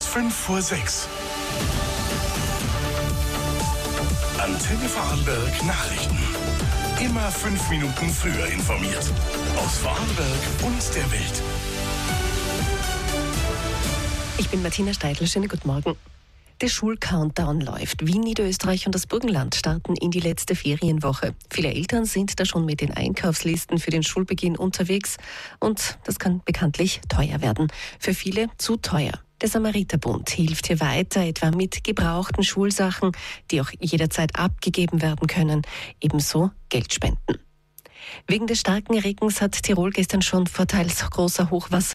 5 vor 6. Antenne Vorarlberg Nachrichten. Immer 5 Minuten früher informiert. Aus Vorarlberg und der Welt. Ich bin Martina Steidl, schönen guten Morgen. Der Schulcountdown läuft. Wien, Niederösterreich und das Burgenland starten in die letzte Ferienwoche. Viele Eltern sind da schon mit den Einkaufslisten für den Schulbeginn unterwegs und das kann bekanntlich teuer werden. Für viele zu teuer. Der Samariterbund hilft hier weiter, etwa mit gebrauchten Schulsachen, die auch jederzeit abgegeben werden können, ebenso Geldspenden. Wegen des starken Regens hat Tirol gestern schon vor teils großer Hochwasser